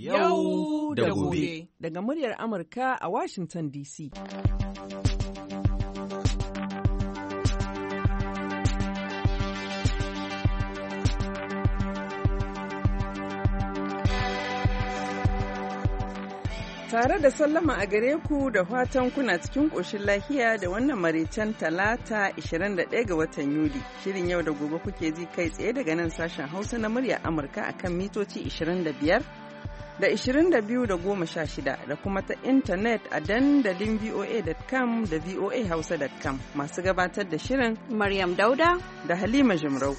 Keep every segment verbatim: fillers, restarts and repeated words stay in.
Yau da gobe. Daga muryar Amurka a Washington D C. Tare da sallama a gare ku da fatan kuna cikin ƙoshin lahiya da wannan maraicen talata ishirin da ɗaya ga watan Yuli. Shirin yau da gobe kuke ji kai tsaye daga nan sashen Hausa na murya Amurka akan mitoci ishirin da biyar da ishirin da biyu da goma sha shida da kuma ta intanet a dandalin V O A dot com da V O A Hausa dot com. Masu gabatar da shirin Maryam Dauda da Halima Jumrau.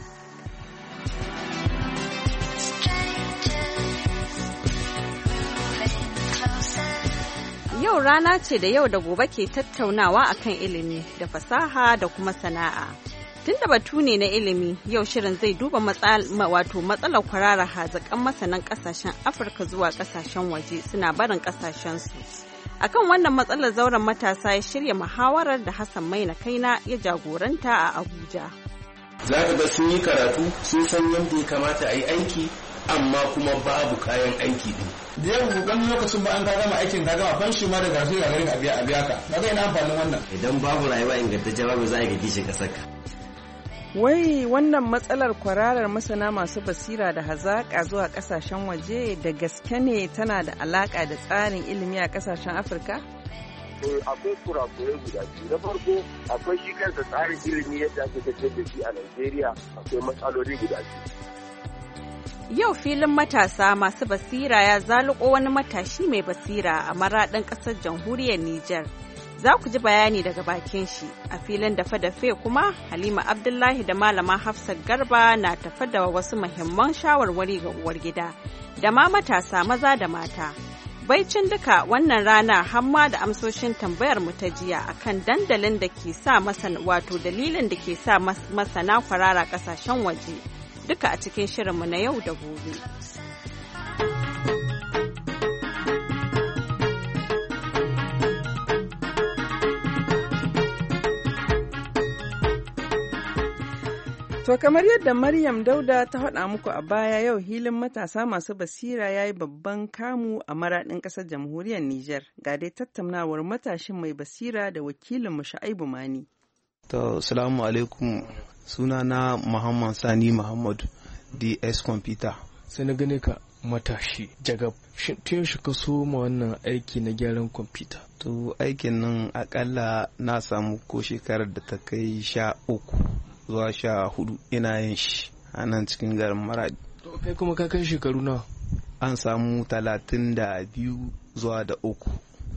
Yau rana ce da yau da gobe ke tattaunawa akan ilimi da fasaha da kuma sana'a. Tunda batu ne na ilimi, yau shirin zai duba wato matsalar kwarara hazaƙan masanan ƙasashen Afirka zuwa ƙasashen waje suna barin ƙasashensu. Akan wannan matsalar zauren matasa ya shirya muhawarar da Hassan Maina Kaina ya jagoranta a Abuja. Za ka ga sun yi karatu, sun san yadda ya kamata a yi aiki, amma kuma babu kayan aiki din. Da yau wani lokacin ba an ka gama aikin ka gama fanshi ma da gashi ga garin a biya a biya ka. Ba zai na amfanin wannan. Idan babu rayuwa ingantacce babu za a ga kishin kasar ka. Wai wannan matsalar kwararar masana masu basira da hazaƙa zuwa ƙasashen waje da gaske ne tana da alaƙa da tsarin ilimi a ƙasashen Afirka? Akwai kurakurai guda biyu. Na farko akwai shi kansa tsarin ilimi yadda ake tafiyar da shi a Najeriya akwai matsaloli guda biyu. Yau filin matasa masu basira ya zaluko wani matashi mai basira a maraɗin ƙasar jamhuriyar Nijar. Za ku ji bayani daga bakin shi a filin dafe-dafe kuma Halima Abdullahi da Malama Hafsat Garba na tafa da wasu muhimman shawarwari ga uwar gida da ma matasa maza da mata. Baicin duka wannan rana hamma da amsoshin tambayar mu ta jiya akan dandalin da ke sa masana wato dalilin da ke sa masana kwarara ƙasashen waje. Duka a cikin shirinmu na yau da gobe. To kamar yadda Maryam Dauda ta faɗa muku a baya yau hilin matasa masu basira ya yi babban kamu a maraɗin ƙasar jamhuriyar Nijar. Ga dai tattaunawar matashin mai basira da wakilinmu Sha'aibu Mani. To, salamu alaikum. Sunana Muhammad Sani Muhammad D S Computer. Sai na gane ka matashi jagab. Shin tun shi ka so ma wannan aiki na gyaran kwamfuta? To aikin nan akalla na samu ko shekarar da ta kai sha uku zuwa sha hudu ina yin shi a nan cikin garin Maradi. To kai kuma ka kai shekaru nawa? An samu talatin da biyu zuwa da uku.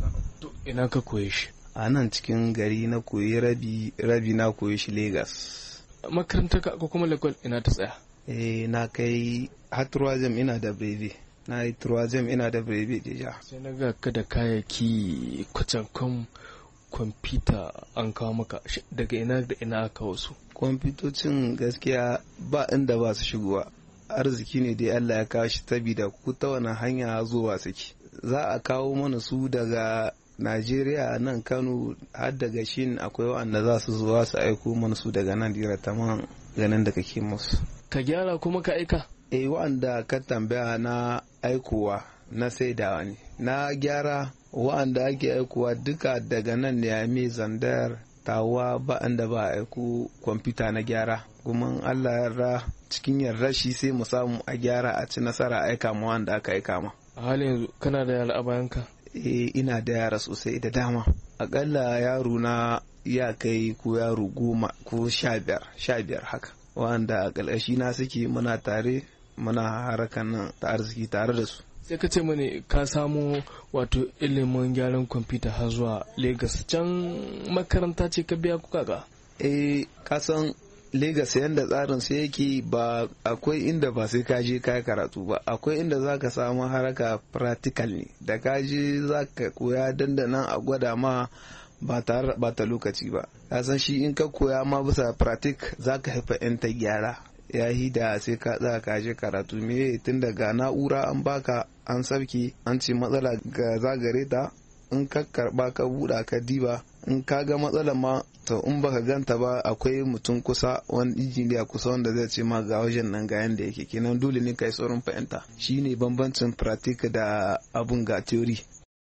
To ina ka koye shi? A nan cikin gari na koyi rabi rabi na koyi shi Lagos. Makaranta ka ko kuma lakwal ina ta tsaya? Eh na kai har turazem ina da breve. Na yi turazem ina da breve deja. Sai na ga ka da kayayyaki kwacankan kwamfuta an kawo maka daga ina da ina aka wasu. Kwamfutocin gaskiya ba inda ba su shigowa. Arziki ne dai Allah ya kawo shi sabida ku ta wani hanya zuwa suke. Za a kawo mana su daga Najeriya nan Kano har daga Shin akwai wanda za su zuwa su aiko mana su daga nan dira taman ganin da kake musu. Ka gyara kuma ka aika? Eh wanda ka tambaya na aikowa na saidawa ne. Na gyara wanda ake aikowa duka daga nan ne a mai Zandar tawa ba inda ba aiko kwamfuta na gyara. Kuma Allah yarda cikin yarda shi sai mu samu a gyara a ci nasara aika mu wanda aka aika ma. A halin yanzu kana da yara a bayanka? Eh ina da yara sosai da dama. Akalla yaro na ya kai ko yaro goma ko sha biyar sha biyar haka. Wanda a ƙalƙashi na suke muna tare muna harakan nan ta arziki tare da su. Sai ka ce mani ka samu wato ilimin gyaran kwamfuta har zuwa Lagos, can makaranta ce ka biya kuka ga? Eh kasan Lagos yanda tsarin sai yake ba akwai inda ba sai ka je ka karatu ba, akwai inda za ka samu haraka practical ne da ka je za ka koya dandanan a gwada ma ba tare ba ta lokaci ba. Ka san shi in ka koya ma bisa pratik za ka haifa yan ta gyara ya yi da sai ka za ka je karatu me tun daga na'ura an baka an sauke an ce matsala ga zagare ta in ka karba ka buɗa ka diba in ka ga matsalar ma to in baka ganta ba akwai mutum kusa wani injiniya kusa wanda zai ce ma ga wajen nan ga yanda yake kenan dole ne kai saurin fahimta shine bambancin pratique da abun ga theory.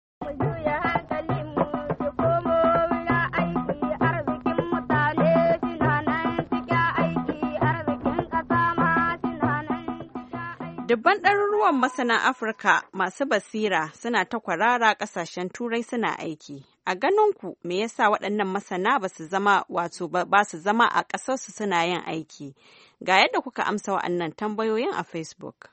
Dubban ɗaruruwan masana Afirka masu basira suna ta kwarara ƙasashen Turai suna aiki. A ganinku me yasa waɗannan masana ba su zama wato ba su zama a ƙasarsu suna yin aiki? Ga yadda kuka amsa waɗannan tambayoyin a Facebook.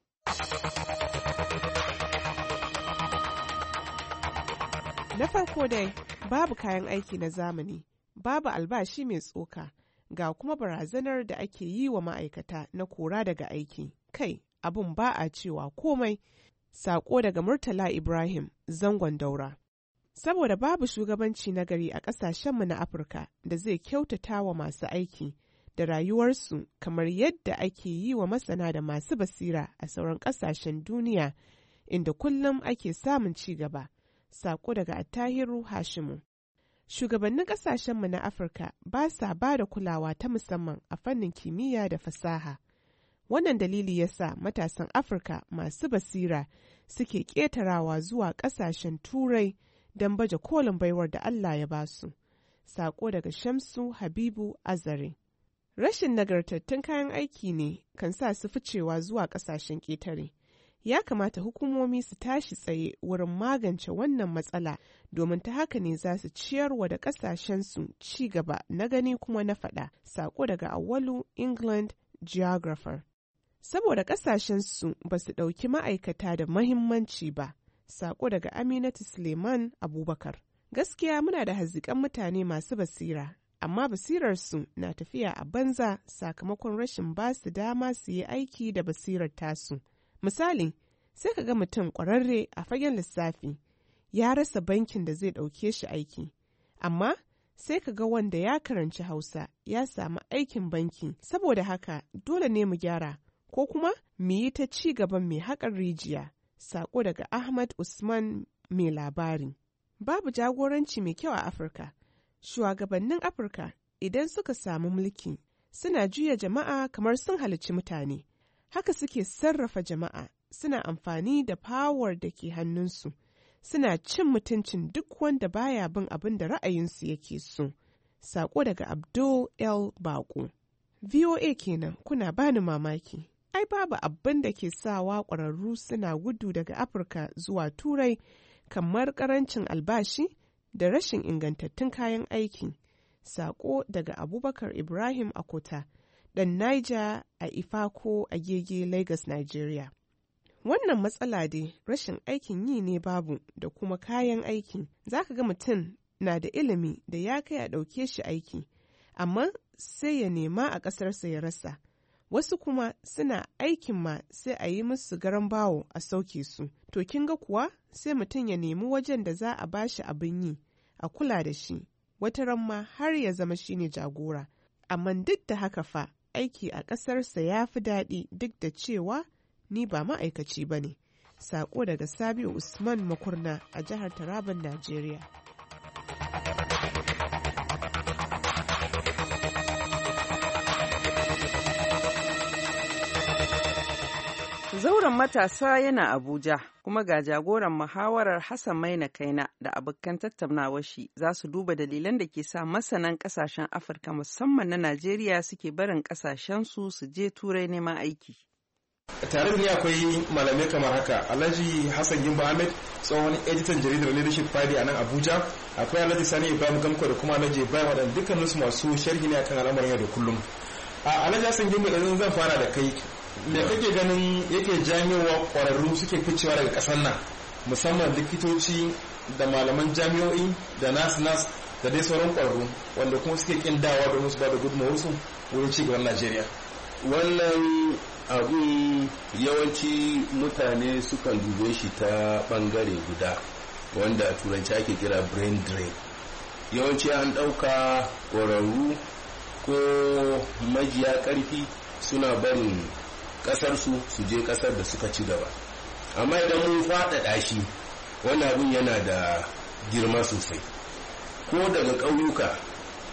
Na farko dai, babu kayan aiki na zamani, babu albashi mai tsoka, ga kuma barazanar da ake yi wa ma'aikata na kora daga aiki. Kai, abun ba a cewa komai. Sako daga Murtala Ibrahim, zangon Daura. Saboda babu shugabanci na gari a ƙasashenmu na Afirka da zai kyautata wa masu aiki da rayuwarsu kamar yadda ake yi wa masana da masu basira a sauran ƙasashen duniya inda kullum ake samun ci gaba. Sako daga Attahiru Hashimu. Shugabannin ƙasashenmu na Afirka ba sa ba da kulawa ta musamman a fannin kimiyya da fasaha. Wannan dalili ya sa matasan Afirka masu basira suke ƙetarawa zuwa ƙasashen Turai don baje kolin baiwar da Allah ya ba su. Sako daga Shamsu Habibu Azare. Rashin nagartattun kayan aiki ne kan sa su ficewa zuwa ƙasashen ƙetare. Ya kamata hukumomi su tashi tsaye wurin magance wannan matsala domin ta haka ne za su ciyarwa da ƙasashensu ci gaba na gani kuma na faɗa. Sako daga Awalu England Geographer. Saboda ƙasashensu ba su ɗauki ma'aikata da mahimmanci ba. Sako daga Aminatu Suleiman Abubakar. Gaskiya muna da haziƙan mutane masu basira, amma basirarsu na tafiya a banza sakamakon rashin ba su dama su yi aiki da basirar tasu. Misali, sai ka ga mutum ƙwararre a fagen lissafi ya rasa bankin da zai ɗauke shi aiki, amma sai ka ga wanda ya karanci Hausa ya samu aikin banki. Saboda haka dole ne mu gyara ko kuma mu yi ta ci gaban mai haƙar rijiya. Sako daga Ahmad Usman mai labari. Babu jagoranci mai kyau a Afirka. Shugabannin Afirka idan suka samu mulki suna juya jama'a kamar sun halicci mutane. Haka suke sarrafa jama'a, suna amfani da fawar da ke hannunsu, suna cin mutuncin duk wanda baya bin abin da ra'ayinsu yake so. Sako daga Abdul El Bako. V O A kenan, kuna bani mamaki. Ai babu abin da ke sawa ƙwararru suna gudu daga Afirka zuwa Turai kamar ƙarancin albashi da rashin ingantattun kayan aiki. Sako daga Abubakar Ibrahim Akota, ɗan Niger a Ifako a Gege, Lagos, Nigeria. Wannan matsala dai rashin aikin yi ne babu da kuma kayan aiki. Za ka ga mutum na da ilimi da ya kai a ɗauke shi aiki, amma sai ya nema a ƙasarsa ya rasa. Wasu kuma suna aikin ma sai a yi musu garan bawo a sauke su. To kin ga kuwa sai mutum ya nemi wajen da za a bashi abin yi, a kula da shi, wata ran ma har ya zama shine jagora. Amma duk da haka fa aiki a ƙasarsa ya fi daɗi duk da cewa ni ba ma'aikaci ba ne. Sako daga Sabiu Usman Makurna a jihar Taraban, Najeriya. Zauren matasa yana Abuja, kuma ga jagoran muhawarar Hassan Maina Kaina da abokan tattaunawar shi za su duba dalilan da ke sa masanan kasashen Afirka musamman na Najeriya suke barin kasashensu su je Turai neman aiki. Tare da ni akwai malamai kamar haka: Alhaji Hassan Gimba Ahmed, tsohon editan jaridar Leadership Friday a nan Abuja, akwai Alhaji Sani Ibrahim Gamko da kuma Alhaji Ibrahim, waɗanda dukkaninsu masu sharhi ne akan al'amuran yau da kullum. Alhaji Hassan Gimba, da zan fara da kai. Me kake ganin yake janyowa ƙwararru suke ficewa daga ƙasar nan, musamman likitoci da malaman jami'o'i da nas-nas da dai sauran ƙwararru, wanda kuma suke ƙin dawa domin su ba da gudunmawarsu wurin ci gaban Najeriya? Wannan abun yawanci mutane sukan dube shi ta ɓangare guda, wanda a turanci ake kira brain drain. Yawanci an ɗauka ƙwararru ko majiya ƙarfi suna barin kasarsu su je kasar da suka ci gaba. Amma idan mun faɗaɗa shi, wannan abin yana da girma sosai. Ko daga ƙauyuka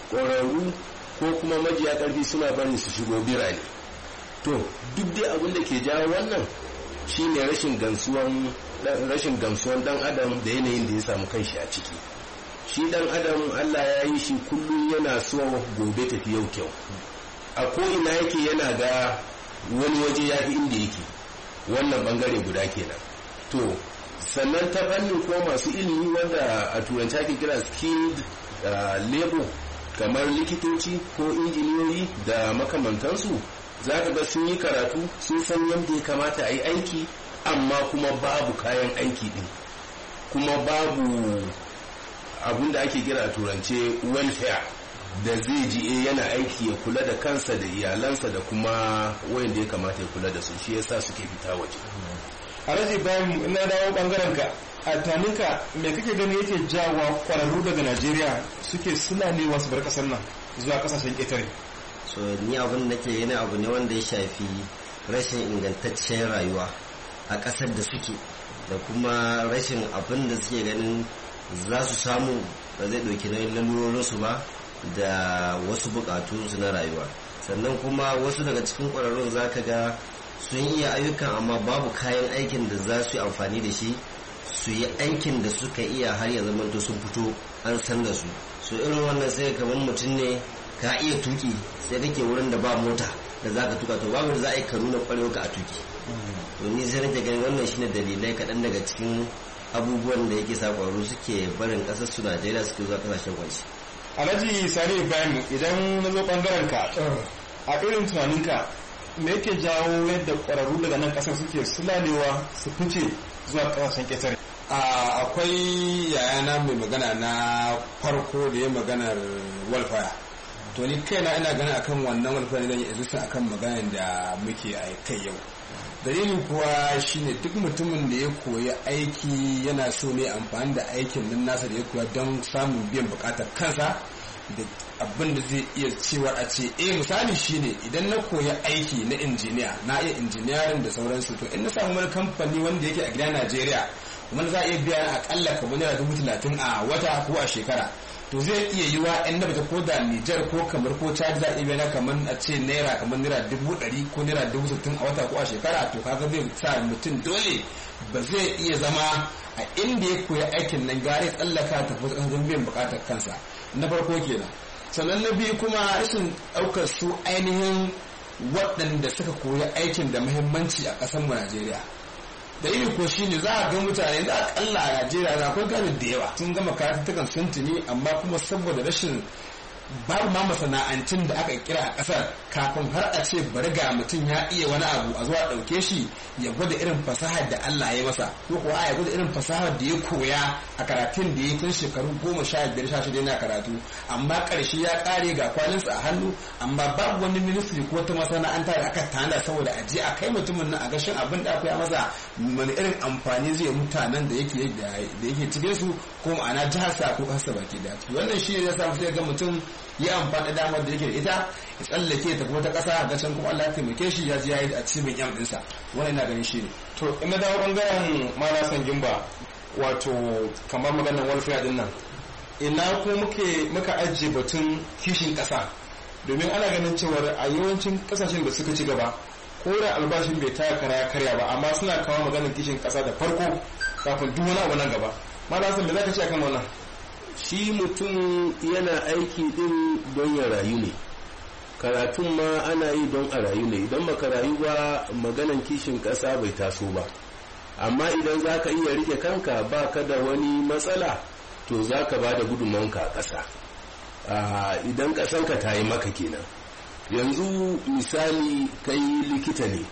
ƙwararru ko kuma majiya ƙarfi suna bari su shigo birane. To duk dai abin da ke jawo wannan shine rashin gamsuwan rashin gamsuwan dan adam da yanayin da ya samu kanshi a ciki. Shi dan adam Allah ya yi shi kullum yana so gobe tafi yau kyau. A ko ina yake yana ga wani waje ya fi inda yake, wannan bangare guda kenan. To sannan ta fannin kuma masu ilimi wanda a turanci ake kira skilled uh, labor kamar likitoci ko injiniyoyi da makamantansu, za ka ga sun yi karatu sun san yadda ya kamata a yi aiki, amma kuma babu kayan aiki din, kuma babu abin da ake kira a turance welfare da zai ji yana aiki ya kula da kansa da iyalansa da kuma wayanda ya kamata ya kula da su, shi yasa suke fita waje. Alhaji bayan ina dawo bangaren ka, a taninka me kake gani yake jawa kwararru daga Najeriya suke sulanewa su bar kasar nan zuwa kasashen ƙetare? So ni abin da nake yana abu ne wanda ya shafi rashin ingantaccen rayuwa a kasar da suke, da kuma rashin abin da suke ganin za su samu ba zai ɗauki nauyin lalurorinsu ba da wasu buƙatunsu na rayuwa. Sannan kuma wasu daga cikin kwararrun za ka ga sun iya ayyukan amma babu kayan aikin da za su yi amfani da shi su yi aikin da suka iya har ya zama to sun fito an san da su. So irin wannan sai kamar mutum ne ka iya tuki sai kake wurin da ba mota da za ka tuka, to babu da za a yi ka nuna kwarewa ka a tuki. To ni sai nake ganin wannan shine dalilai kaɗan daga cikin abubuwan da yake sa ƙwararru suke barin ƙasar su Najeriya suke zuwa ƙasashen waje. Alhaji Sani Ibrahim, idan na zo ɓangaren ka a irin tunaninka me yake jawo yadda ƙwararru daga nan ƙasar suke sulalewa su fice zuwa ƙasashen ƙetare? Akwai yayana mai magana na farko da ya maganar walfaya. To ni kaina ina ganin akan wannan walfaya zan yi izinin akan maganar da muke a kai yau. Dalilin kuwa shine duk mutumin da ya koyi aiki yana so ne amfani da aikin nan nasa da ya koya don samun biyan bukatar kansa da abin da zai iya cewa a ce eh misali shine idan na koyi aiki na injiniya, na iya injiniyarin da sauransu, to in na samu wani kamfani wanda yake a gida Najeriya kuma za a iya biya akalla kamar naira dubu talatin a wata ko a shekara, to zai iya yiwa in na bata ko da Nijar ko kamar ko Chad za a iya biya kamar a ce naira kamar naira dubu ɗari ko naira dubu sittin a wata ko a shekara, to kaga zai sa mutum dole ba zai iya zama a inda ya koyi aikin nan gare tsallaka ta fi don biyan bukatar kansa. Na farko kenan. Sannan na biyu kuma rashin ɗaukar su ainihin waɗanda suka koyi aikin da muhimmanci a ƙasar mu Najeriya. Da iri ko shine za a ga mutane da akalla a Najeriya na akwai gane da yawa sun gama karatukan sun tuni, amma kuma saboda rashin babu ma masana'antun da aka kira a kasar kafin har a ce bari ga mutum ya iya wani abu a zuwa ɗauke shi ya gwada irin fasahar da Allah ya masa, ko kuwa ya gwada irin fasahar da ya koya a karatun da ya tun shekaru goma sha biyar sha shida yana karatu, amma ƙarshe ya ƙare ga kwalinsa a hannu, amma babu wani ministry ko ta masana'anta da aka tana saboda a je a kai mutumin nan a gashin abin da aka yi masa wani irin amfani zai mutanen da yake da yake cikin su, ko ma'ana jihar sa ko kasa baki da wannan shi ne ya samu sai ga mutum ya amfani damar da yake da ita ya tsallake ta kuma ta kasa ga can kuma Allah ya taimake shi ya ji ya yi a cikin yam dinsa. Wannan ina ganin shi ne. To ina dawo bangaren Malasan Gimba, wato kamar maganar welfare din nan, ina ko muke muka ajiye batun kishin kasa, domin ana ganin cewa a yawancin kasashen da suka ci gaba ko da albashin bai taya kara ya karya ba, amma suna kawo maganar kishin kasa da farko kafin duk wani abu nan gaba. Malasan me zaka ce akan wannan? Shi mutum yana aiki din don ya rayu ne, karatun ma ana yi don a rayu ne. Idan baka rayu ba maganan kishin ƙasa bai taso ba, amma idan za ka iya rike kanka ba ka da wani matsala, to za ka ba da gudunmanka a ƙasa idan ƙasanka ta yi maka kenan. Yanzu misali kai likita ne,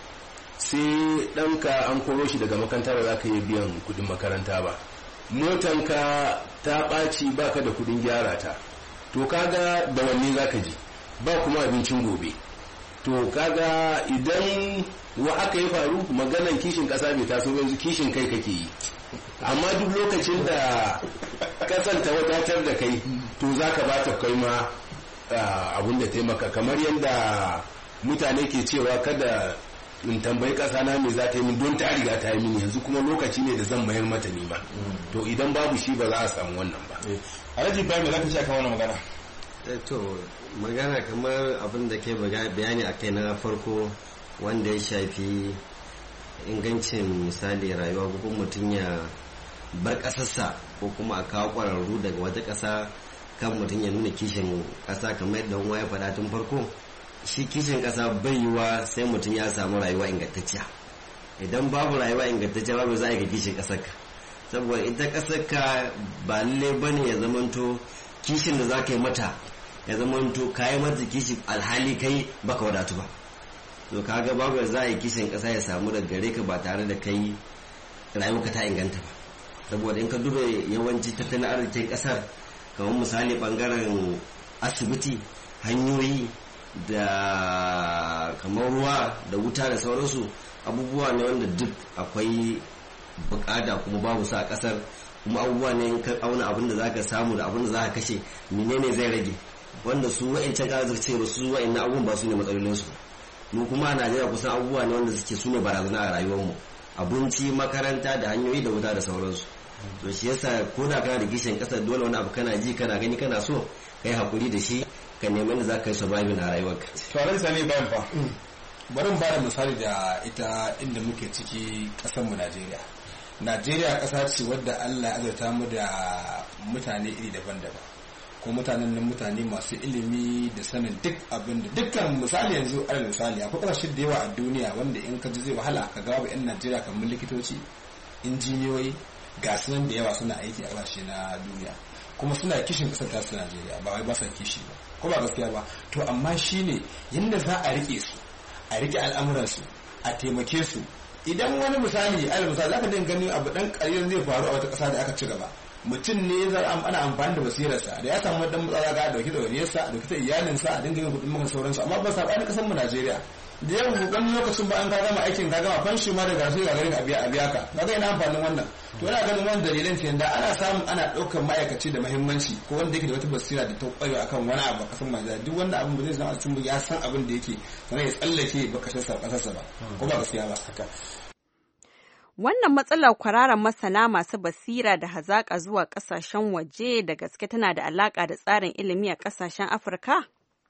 sai ɗanka an koro shi daga makaranta ba za ka yi biyan kuɗin makaranta ba, motanka ta ɓaci baka da kudin gyara ta, to kaga da wanne zaka ji, ba kuma abincin gobe. To kaga idan wa aka yi faru maganan kishin kasa bai taso yanzu kishin kai kake yi, amma duk lokacin da kasan ta wadatar da kai to zaka ba ta kai ma abun da taimaka, kamar yadda mutane ke cewa kada in tambayi kasa na me za ta yi min don ta riga ta yi min, yanzu kuma lokaci ne da zan mayar mata ni ba. To idan babu shi ba za a samu wannan ba. Alhaji Ibrahim za ka ce akan wannan magana? to magana kamar abin da ke bayani a kai na farko wanda ya shafi ingancin misali rayuwa ko mutum ya bar ƙasarsa ko kuma a kawo ƙwararru daga wata ƙasa kan mutum ya nuna kishin ƙasa kamar yadda wani ya faɗa tun farko. Shi kishin ƙasa bai yiwa sai mutum ya samu rayuwa ingantacciya. Idan babu rayuwa ingantacciya babu za a yi kishin ƙasarka, saboda ita ƙasarka ba lalle bane ya zamanto kishin da za ka yi mata ya zamanto ka yi mata kishin alhali kai baka wadatu ba. To kaga babu za a yi kishin ƙasa ya samu daga gare ka ba tare da kai rayuwarka ta inganta ba. Saboda in ka duba yawanci tattalin arzikin ƙasar kamar misali bangaren asibiti, hanyoyi da kamar ruwa da wuta da sauransu, abubuwa ne wanda duk akwai bukata kuma babu su a kasar, kuma abubuwa ne in ka auna abin da zaka samu da abin da zaka kashe menene zai rage, wanda su wa'ancan kaza ce ba su wa'annan abubuwan ba su ne matsalolin su. Mu kuma a Najeriya kusan abubuwa ne wanda suke su ne barazana a rayuwar mu, abinci, makaranta da hanyoyi da wuta da sauransu. To shi yasa ko da kana da kishin kasar dole wani abu kana ji kana gani kana so kai hakuri da shi ka nemi da zaka yi surviving a rayuwarka. To ran sani bayan fa bari mu bada misali da ita inda muke ciki kasar mu Najeriya. Najeriya kasa ce wadda Allah ya azurta mu da mutane iri daban-daban, ko mutanen nan mutane masu ilimi da sanin duk abin da dukkan misali yanzu alal misali akwai kasashe da yawa a duniya wanda in ka ji zai wahala ka ga yan Najeriya kamar likitoci, injiniyoyi, ga sunan da yawa suna aiki a kasashe na duniya kuma suna kishin kasar ta su Najeriya, ba wai ba sa kishi ba ko ba gaskiya ba. To amma shine yanda za a rike su, a rike al'amuran su, a taimake su. Idan wani misali alal misali zaka dinga ganin abu dan ƙaryar zai faru a wata ƙasa da aka ci gaba, mutum ne za ana amfani da basirarsa da ya samu dan matsala ga dauki da wariyarsa a dauki ta iyalinsa a dinga yin kudin maka sauransu, amma ba sa bani kasar mu Najeriya da yau wani lokacin ba an ka gama aikin ka gama fanshi ma da gasu ga garin abiya abiya ka kaga ina amfanin wannan. To ina ganin wannan dalilan ce da ana samun ana daukar ma'aikaci da muhimmanci ko wanda yake da wata basira da ta kwayo akan wani abu kasan Najeriya, duk wanda abin ba zai zama a cikin ya san abin da yake sannan ya tsallake ba kasarsa kasarsa ba ko ba gaskiya ba haka. Wannan matsalar kwararan masana masu basira da hazaƙa zuwa ƙasashen waje da gaske tana da alaƙa da tsarin ilimi a ƙasashen Afirka?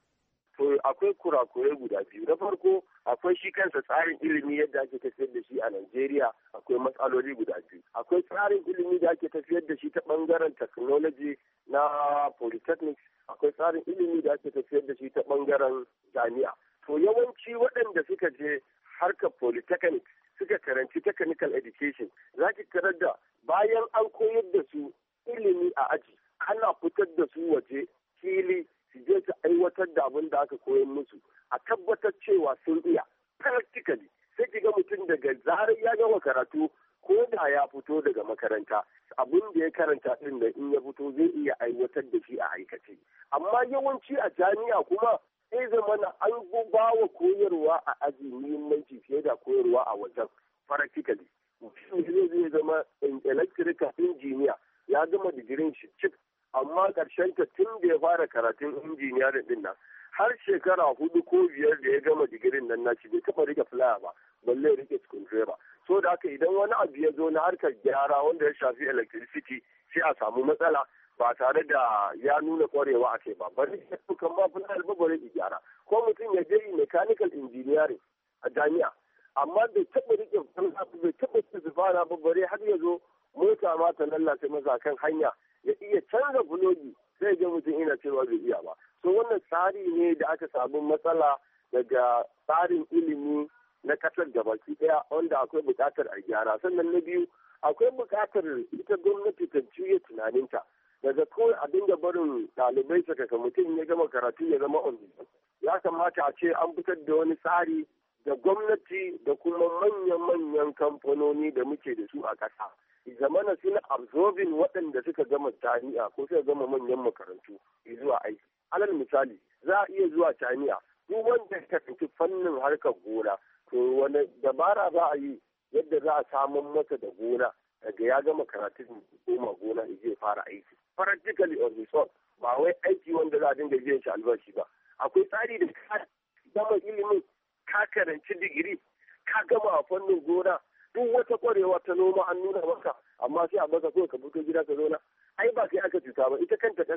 To akwai kurakurai guda biyu. Na farko akwai shi kansa tsarin ilimi yadda ake tafiyar da shi a Najeriya, akwai matsaloli guda biyu. Akwai tsarin ilimi da ake tafiyar da shi ta ɓangaren technology na polytechnics, akwai tsarin ilimi da ake tafiyar da shi ta ɓangaren jami'a. To yawanci waɗanda suka je harkar polytechnics suka karanci technical education za ki tarar da bayan an koyar da su ilimi a aji ana fitar da su waje fili su je su aiwatar da abin da aka koyar musu a tabbatar cewa sun iya practically. Sai ki ga mutum daga zarar ya gama karatu ko da ya fito daga makaranta abin da ya karanta din da in ya fito zai iya aiwatar da shi a aikace. Amma yawanci a jami'a kuma sai zamana an ba wa koyarwa a aji muhimmanci fiye da koyarwa a wajen practically. Mutum zai zai zama electrical engineer ya gama digirin shi cik, amma ƙarshen ta tun da ya fara karatun injiniyarin din nan har shekara hudu ko biyar da ya gama digirin nan naci bai taɓa rike flyer ba balle ya rike screwdriver. So da haka idan wani abu ya zo na harkar gyara wanda ya shafi electricity sai a samu matsala ba tare da ya nuna kwarewa a kai ba, bari ya kan ma fulani ba bari gyara. Ko mutum ya je mechanical engineering a jami'a amma bai taɓa rike bai taɓa zubana ba bari har ya zo mota ma ta lallace masa kan hanya ya iya canza bulogi sai ga mutum ina cewa bai iya ba. So wannan tsari ne da aka samu matsala daga tsarin ilimi na kasar gabaki ɗaya wanda akwai buƙatar a gyara. Sannan na biyu akwai buƙatar ita gwamnati ta juya tunaninta daga kawai a dinga barin ɗalibai sakaka mutum ya gama karatu ya zama on. Ya kamata a ce an fitar da wani tsari da gwamnati da kuma manyan-manyan kamfanoni da muke da su a ƙasa. Zamana suna absorbing waɗanda suka gama jami'a ko suka gama manyan makarantu zuwa aiki. Alal misali za a iya zuwa jami'a duk wanda ya karanci fannin harkar gona to wani dabara za a yi yadda za a samun masa da gona daga ya gama karatun koma gona da zai fara aiki. Practically on his own, ba wai aiki wanda za a dinga biyan shi albashi ba. Akwai tsari da ka gama ilimin ka karanci digiri ka gama a fannin gona duk wata kwarewa ta noma an nuna maka amma sai a baka so ka fito gida ka zauna ai ba kai aka cuta ba ita kanta kasar ba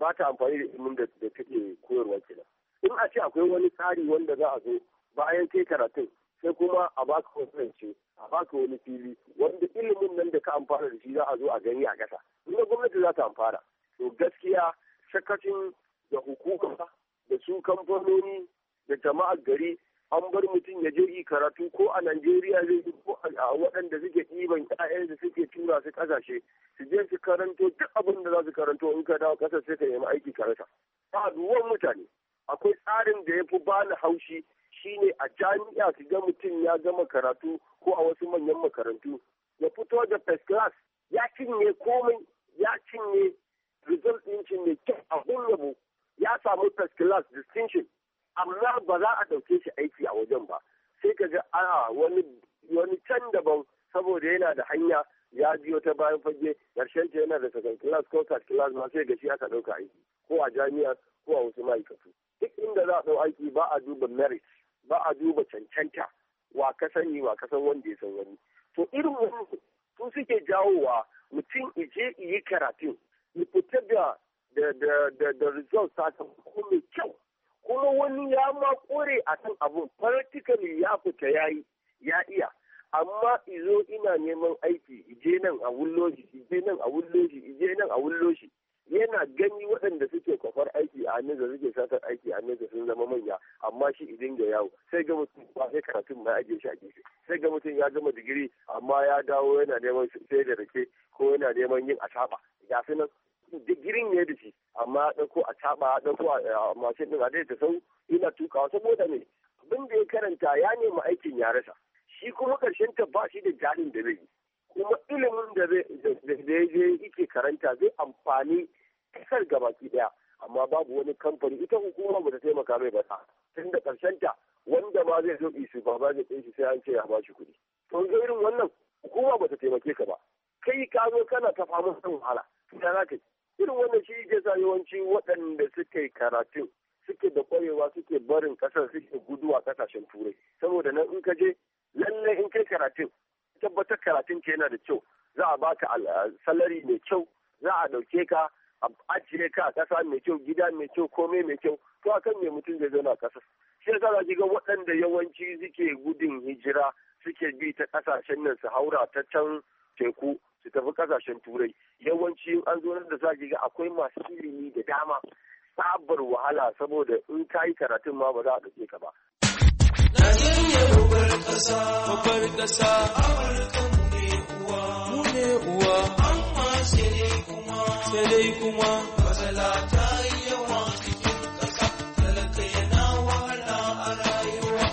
ba ta amfani da ilimin da take koyarwa kenan. In a ce akwai wani tsari wanda za a zo bayan kai karatun sai kuma a baka wani a baka wani fili wanda ilimin nan da ka amfana da shi za a zo a gani a ƙasa. Ina gwamnati za ta amfana. To gaskiya sakacin da hukuma da su kamfanoni da jama'ar gari an bar mutum ya je yi karatu ko a Najeriya zai yi ko a waɗanda suke ɗiban ƴaƴan da suke tura su ƙasashe su je su karanto duk abin da za su karanto in ka dawo ƙasar sai ka nemi aiki ka rasa. Ba duwan mutane akwai tsarin da ya fi bani haushi shine a jami'a su ga mutum ya gama karatu ko a wasu manyan makarantu ya fito da first class ya cinye komai ya cinye result ɗin shi mai kyau abun yabo ya samu first class distinction amma ba za a ɗauke shi aiki a wajen ba sai ka ga a wani wani can daban saboda yana da hanya ya biyo ta bayan fage ƙarshen ta yana da second class ko third class ma sai ga shi aka ɗauka aiki ko a jami'a ko a wasu ma'aikatu duk inda za a ɗau aiki ba a duba merit ba a duba cancanta wa ka sani wa ka san wanda ya san wani to irin wani su suke jawowa mutum ije yi karatun ya fita da da da da da result sakamako mai kyau kuma wani ya ma kore a kan abun practically ya fita ya yi ya iya amma izo ina neman aiki ije nan a wulloshi ije nan a wulloshi ije nan a wulloshi yana gani waɗanda suke kwafar aiki a hannun da suke satar aiki a hannun da sun zama manya amma shi idin ga yawo sai ga mutum ba sai karatun ma ajiye shi a gefe sai ga mutum ya gama digiri amma ya dawo yana neman sai da rake ko yana neman yin asaba ga su nan digirin ne da shi amma ya ɗauko a taɓa ya ɗauko a mashin ɗin a dai ta sau ina tukawa saboda me abin da ya karanta ya nemi aikin ya rasa shi kuma ƙarshen ta ba shi da jarin da zai yi kuma ilimin da zai je yake karanta zai amfani kasar gabaki ɗaya amma babu wani kamfani ita hukuma ba ta taimaka mai ba tun da ƙarshen ta wanda ma zai zo isu ba ba zai shi sai an ce ya ba shi kuɗi to ga irin wannan hukuma ba ta taimake ka ba kai ka zo kana ta fama san wahala ya za ka irin wannan shi ke sa yawanci waɗanda suke karatun suke da ƙwarewa suke barin ƙasar suke guduwa ƙasashen turai saboda nan in ka je lallai in kai karatun tabbatar karatun ke yana da kyau za a baka salari mai kyau za a ɗauke ka a ajiye ka a ƙasa mai kyau gida mai kyau komai mai kyau to akan me mutum zai zauna a ƙasar shi yasa za ki ga waɗanda yawanci suke gudun hijira suke bi ta ƙasashen nan su haura ta can teku su tafi ƙasashen turai yawanci an zo nan da za ki ga akwai masu ilimi da dama sabar wahala saboda in ka yi karatun ma ba za a ɗauke ka ba. Najeriya babbar ƙasa, babbar ƙasa, Amurka mu ne uwa, mu ne uwa, amma sai dai kuma, sai dai kuma, matsala ta yi yawa cikin ƙasa, talaka yana wahala a rayuwa.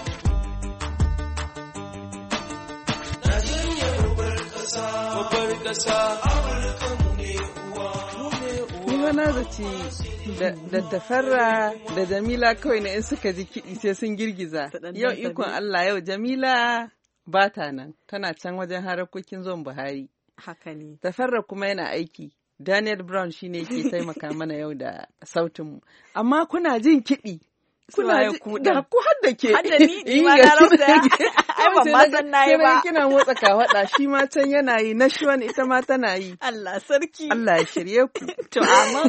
Najeriya babbar ƙasa, babbar ƙasa, Amurka mu ne uwa, mu ne uwa. Ni ma na zaci da tafarra da Jamila kawai na in suka ji kiɗi sai sun girgiza. Yau ikon Allah yau Jamila ba ta nan, tana can wajen harakokin zon Buhari. Haka ne. Tafarra kuma yana aiki. Daniel Brown shi ne ke taimaka mana yau da sautinmu. Amma kuna jin kiɗi. Kuna ji da ku har da ke. Har da ni ni ma na rauta. Ai ban ma san nayi ba. Kina motsa kawada shi ma can yana yi na shi wani ita ma tana yi. Allah sarki. Allah ya shirye ku. To amma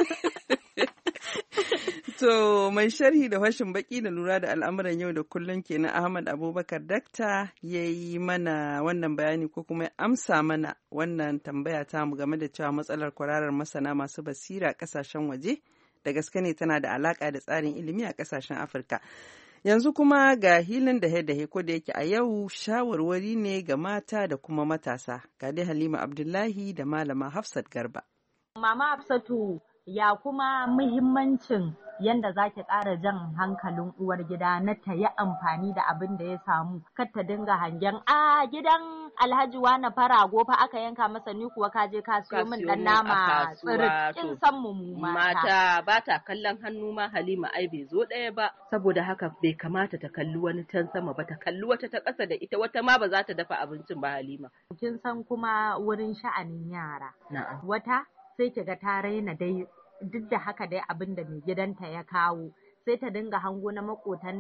To mai sharhi da fashin baki da lura da al'amuran yau da kullum kenan Ahmad Abubakar Dakta ya yi mana wannan bayani ko kuma ya amsa mana wannan tambaya tamu game da cewa matsalar kwararar masana masu basira kasashen waje da gaske ne tana da alaka da tsarin ilimi a kasashen Afirka. Yanzu kuma ga hilin da da ko da yake a yau shawarwari ne ga mata da kuma matasa. Ga dai Halima Abdullahi da Malama Hafsat Garba. Mama Hafsatu, ya kuma muhimmancin yanda za ki ƙara jan hankalin uwar gida na ta yi amfani da abin da ya samu, kar ta dinga hangen a gidan Alhaji wani farago fa aka yanka masa, ni kuwa ka je ka siyo min dan nama tsirit, kin san mu mata. Mata ba ta kallon hannu ma Halima ai bai zo ɗaya ba, saboda haka bai kamata ta kalli wani can sama ba, ta kalli wata ta ƙasa da ita, wata ma ba za ta dafa abincin ba Halima. Kin san kuma wurin sha'anin yara. Na'am. Wata sai ki ga ta raina dai duk da haka dai abin da mai gidanta ya kawo, sai ta dinga hango na makotanta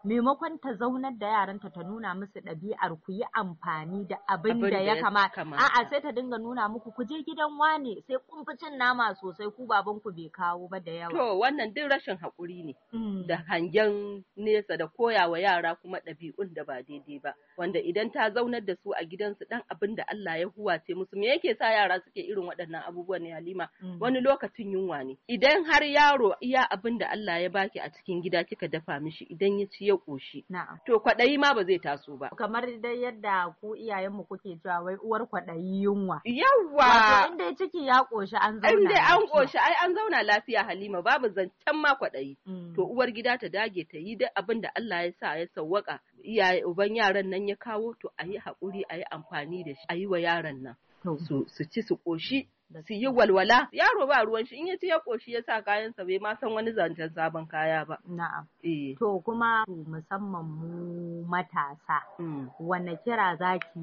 maimakon ta zaunar da yaranta ta nuna musu ɗabi'ar ku yi amfani da abin da ya kamata a'a sai ta dinga nuna muku ku je gidan wane sai kun fi cin nama sosai ku baban ku bai kawo ba da yawa to wannan duk rashin haƙuri ne da hangen nesa da koyawa yara kuma ɗabi'un da ba daidai ba wanda idan ta zaunar da su a gidansu dan abin da Allah ya huwace musu me yake sa yara suke irin waɗannan abubuwan ne Halima wani lokacin yunwa ne idan har yaro iya abin da Allah ya baki a cikin gida kika dafa mishi idan ya ci ya koshi to kwaɗayi ma ba zai taso ba kamar dai yadda ku iyayenmu kuke cewa wai uwar kwaɗayi yunwa yawa wato in dai ciki ya koshi an zauna in dai an koshi ai an zauna lafiya Halima babu zancen ma kwaɗayi to uwar gida ta dage ta yi duk abin da Allah ya sa ya sawwaka iyaye uban yaran nan ya kawo to a yi haƙuri a yi amfani da shi a yi wa yaran nan su ci su ƙoshi su yi walwala yaro ba ruwan shi in ya ci ya ƙoshi ya sa kayansa bai ma san wani zancen sabon kaya ba. Na'am. Eh. To kuma musamman mu matasa wanne kira zaki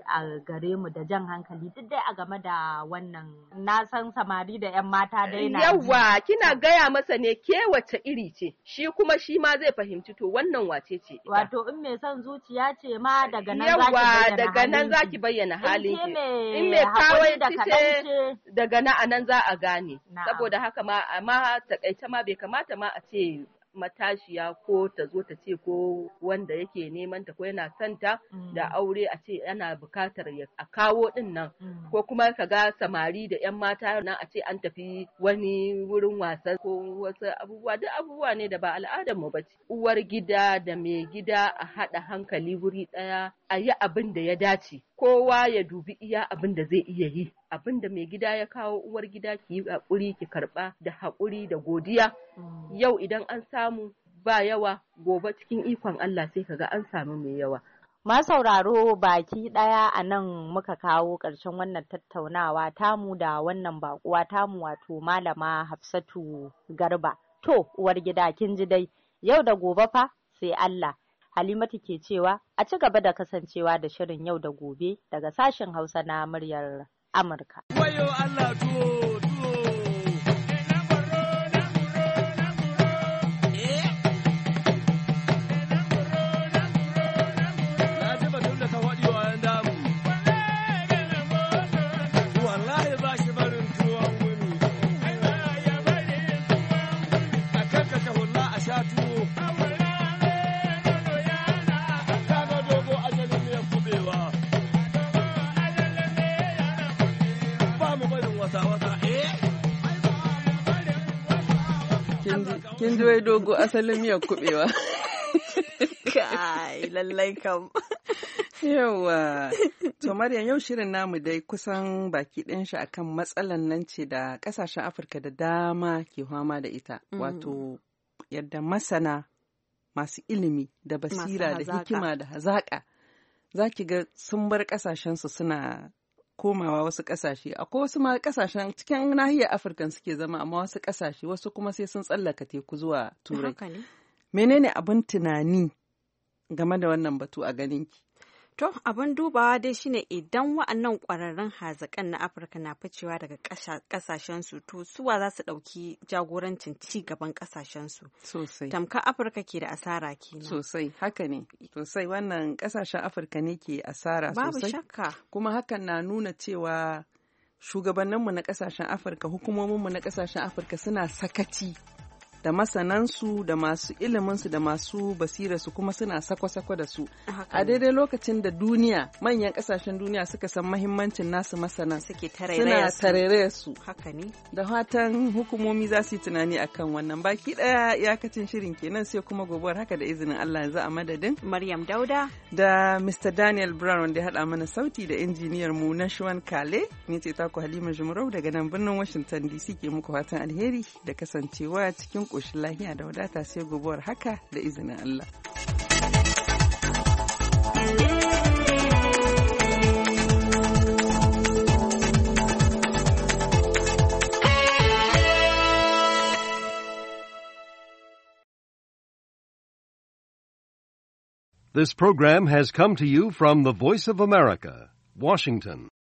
a gare mu da jan hankali duk dai a game da wannan na san samari da yan mata dai na yawa kina gaya masa ne ke wace iri ce shi kuma shi ma zai fahimci to wannan wace ce wato in mai son zuciya ce ma daga nan zaki bayyana daga nan zaki bayyana halin ki in mai kawai ce daga nan anan za a gane saboda haka ma amma takaice ma bai kamata ma a ce matashiya ko ta zo ta ce ko wanda yake neman ta ko yana son ta da aure a ce yana bukatar a kawo din nan ko kuma ka ga samari da yan mata nan a ce an tafi wani wurin wasa ko wasu abubuwa duk abubuwa ne da ba al'adar mu bace uwar gida da mai gida a haɗa hankali wuri ɗaya a yi abin da ya dace kowa ya dubi iya abin da zai iya yi abin da mai gida ya kawo uwar gida ki yi haƙuri ki karɓa da haƙuri da godiya yau idan an samu ba yawa gobe cikin ikon Allah sai kaga an samu mai yawa. Ma sauraro baki ɗaya a nan muka kawo ƙarshen wannan tattaunawa tamu da wannan baƙuwa tamu wato malama Hafsatu Garba. To uwar gida kin ji dai yau da gobe fa sai Allah. Halimatu ke cewa a ci gaba da kasancewa da shirin yau da gobe daga sashen Hausa na muryar Amurka. Wayo Allah tuwo tuwo. Na ji batun da ka waɗi wa yan damu. Wallahi ba shi barin tuwon wuni. A kanka ka hulla a sha tuwo. Kin ji wai dogo asalin miyar kubewa. Kai lallai kam. Yawa. To Maryam yau shirin namu dai kusan baki ɗin shi akan matsalan nan ce da ƙasashen Afirka da dama ke fama da ita. Wato yadda masana masu ilimi da basira da hikima da hazaƙa za ki ga sun bar ƙasashensu suna komawa wasu ƙasashe akwai wasu ma ƙasashen cikin nahiyar Afirka suke zama amma wasu ƙasashe wasu kuma sai sun tsallaka teku zuwa turai menene abin tunani game da wannan batu a ganinki? To abin dubawa dai shine idan wa'annan ƙwararrun hazaƙan na Afirka na ficewa daga ƙasashensu to suwa za su ɗauki jagorancin ci gaban ƙasashensu. Sosai. Tamkar Afirka ke da asara kenan. Sosai haka ne. Sosai wannan ƙasashen Afirka ne ke asara sosai. Babu shakka. Kuma hakan na nuna cewa shugabanninmu na ƙasashen Afirka hukumominmu na ƙasashen Afirka suna sakaci da masanansu da masu iliminsu da masu basirarsu kuma suna sako-sako da su a daidai lokacin da duniya manyan kasashen duniya suka san mahimmancin nasu masanan suna tarairaya su haka ne da fatan hukumomi za su yi tunani akan wannan baki daya iyakacin shirin kenan sai kuma gobuwar haka da izinin Allah yanzu a madadin Maryam Dauda da Mister Daniel Brown wanda ya haɗa mana sauti da injiniyar mu na Shuan Kale ni ce taku Halima Jumrau daga nan birnin Washington D C ke muku fatan alheri da kasancewa cikin ƙoshin lafiya da wadata sai gobuwar haka da izinin Allah. This program has come to you from the Voice of America, Washington.